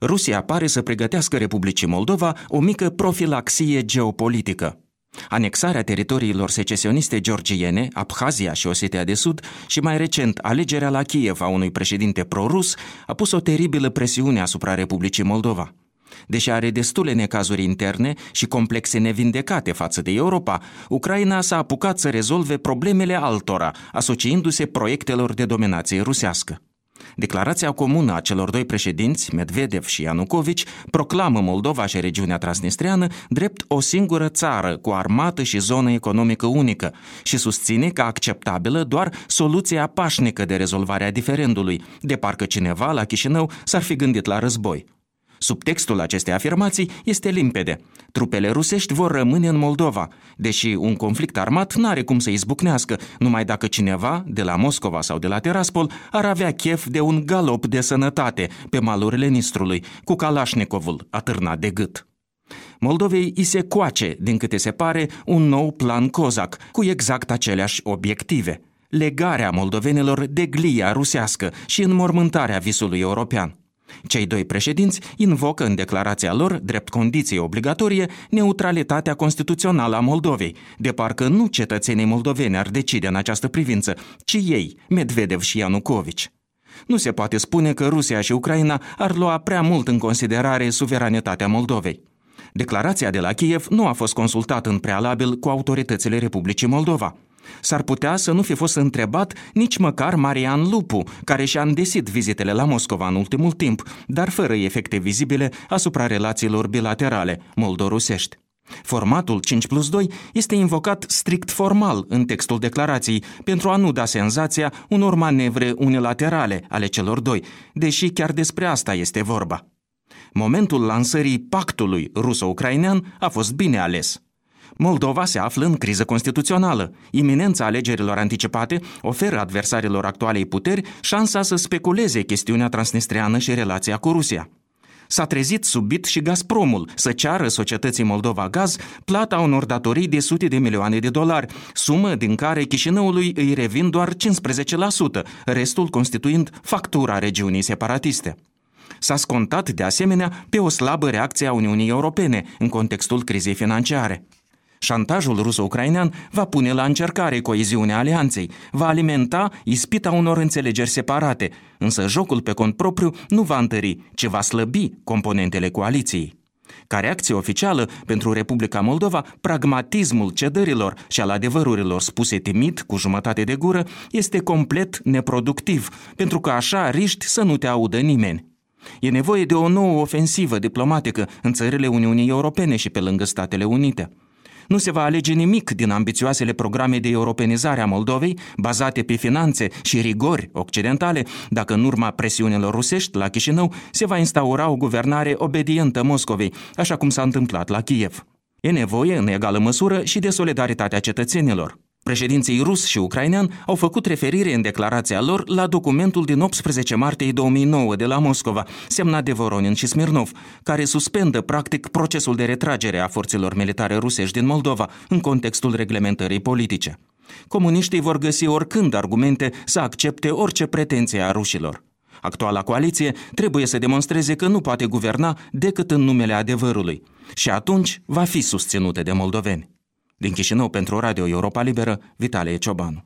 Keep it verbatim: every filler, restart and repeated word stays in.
Rusia pare să pregătească Republicii Moldova o mică profilaxie geopolitică. Anexarea teritoriilor secesioniste georgiene, Abhazia și Osetia de Sud și mai recent alegerea la Kiev a unui președinte pro-rus a pus o teribilă presiune asupra Republicii Moldova. Deși are destule necazuri interne și complexe nevindecate față de Europa, Ucraina s-a apucat să rezolve problemele altora, asociindu-se proiectelor de dominație rusească. Declarația comună a celor doi președinți, Medvedev și Ianucovici, proclamă Moldova și regiunea transnistreană drept o singură țară cu armată și zonă economică unică și susține ca acceptabilă doar soluția pașnică de rezolvare a diferendului, de parcă cineva la Chișinău s-ar fi gândit la război. Subtextul acestei afirmații este limpede. Trupele rusești vor rămâne în Moldova, deși un conflict armat n-are cum să izbucnească, numai dacă cineva, de la Moscova sau de la Tiraspol, ar avea chef de un galop de sănătate pe malurile Nistrului, cu Kalashnikovul atârnat de gât. Moldovei îi se coace, din câte se pare, un nou plan Cozac, cu exact aceleași obiective: legarea moldovenilor de glia rusească și înmormântarea visului european. Cei doi președinți invocă în declarația lor, drept condiție obligatorie, neutralitatea constituțională a Moldovei, de parcă nu cetățenii moldoveni ar decide în această privință, ci ei, Medvedev și Ianucovici. Nu se poate spune că Rusia și Ucraina ar lua prea mult în considerare suveranitatea Moldovei. Declarația de la Kiev nu a fost consultată în prealabil cu autoritățile Republicii Moldova. S-ar putea să nu fi fost întrebat nici măcar Marian Lupu, care și-a îndesit vizitele la Moscova în ultimul timp, dar fără efecte vizibile asupra relațiilor bilaterale moldorusești. Formatul cinci plus doi este invocat strict formal în textul declarației, pentru a nu da senzația unor manevre unilaterale ale celor doi, deși chiar despre asta este vorba. Momentul lansării pactului ruso-ucrainean a fost bine ales. Moldova se află în criză constituțională. Iminența alegerilor anticipate oferă adversarilor actualei puteri șansa să speculeze chestiunea transnistreană și relația cu Rusia. S-a trezit subit și Gazpromul să ceară societății Moldova Gaz plata unor datorii de sute de milioane de dolari, sumă din care Chișinăului îi revin doar cincisprezece la sută, restul constituind factura regiunii separatiste. S-a scontat de asemenea pe o slabă reacție a Uniunii Europene în contextul crizei financiare. Șantajul ruso-ucrainean va pune la încercare coeziunea alianței, va alimenta ispita unor înțelegeri separate, însă jocul pe cont propriu nu va întări, ci va slăbi componentele coaliției. Ca reacție oficială pentru Republica Moldova, pragmatismul cedărilor și al adevărurilor spuse timid, cu jumătate de gură, este complet neproductiv, pentru că așa riști să nu te audă nimeni. E nevoie de o nouă ofensivă diplomatică în țările Uniunii Europene și pe lângă Statele Unite. Nu se va alege nimic din ambițioasele programe de europenizare a Moldovei, bazate pe finanțe și rigori occidentale, dacă în urma presiunilor rusești la Chișinău se va instaura o guvernare obedientă Moscovei, așa cum s-a întâmplat la Kiev. E nevoie, în egală măsură, și de solidaritatea cetățenilor. Președinții rus și ucrainean au făcut referire în declarația lor la documentul din optsprezece martie două mii nouă de la Moscova, semnat de Voronin și Smirnov, care suspendă practic procesul de retragere a forțelor militare rusești din Moldova în contextul reglementării politice. Comuniștii vor găsi oricând argumente să accepte orice pretenție a rușilor. Actuala coaliție trebuie să demonstreze că nu poate guverna decât în numele adevărului și atunci va fi susținută de moldoveni. Din Chișinău pentru Radio Europa Liberă, Vitalie Ciobanu.